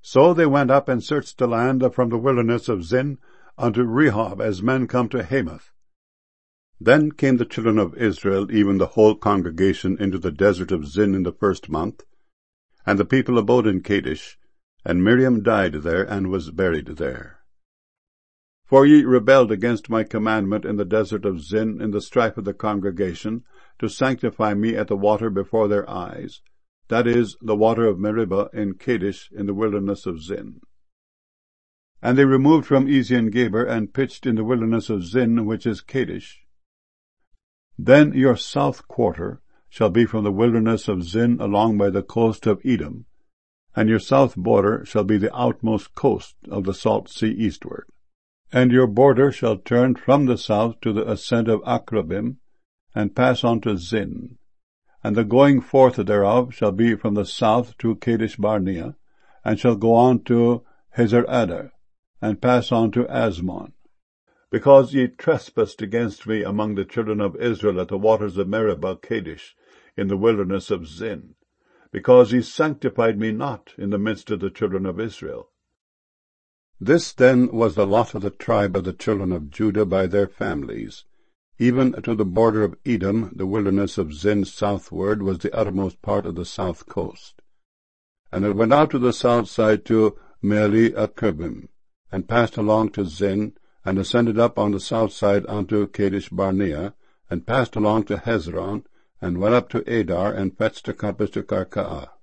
So they went up and searched the land from the wilderness of Zin unto Rehob, as men come to Hamath. Then came the children of Israel, even the whole congregation, into the desert of Zin in the 1st month. And the people abode in Kadesh, and Miriam died there, and was buried there. For ye rebelled against my commandment in the desert of Zin, in the strife of the congregation, to sanctify me at the water before their eyes, that is, the water of Meribah in Kadesh in the wilderness of Zin. And they removed from Ezion-Geber, and pitched in the wilderness of Zin, which is Kadesh. Then your south quarter shall be from the wilderness of Zin along by the coast of Edom, and your south border shall be the outmost coast of the salt sea eastward. And your border shall turn from the south to the ascent of Akrabim, and pass on to Zin. And the going forth thereof shall be from the south to Kadesh Barnea, and shall go on to Hazer-Adar, and pass on to Asmon. Because ye trespassed against me among the children of Israel at the waters of Meribah Kadesh, in the wilderness of Zin, because ye sanctified me not in the midst of the children of Israel. This then was the lot of the tribe of the children of Judah by their families. Even to the border of Edom, the wilderness of Zin southward was the uttermost part of the south coast. And it went out to the south side to Meali-Akrabim, and passed along to Zin, and ascended up on the south side unto Kadesh Barnea, and passed along to Hezron, and went up to Adar, and fetched a compass to Karkaa.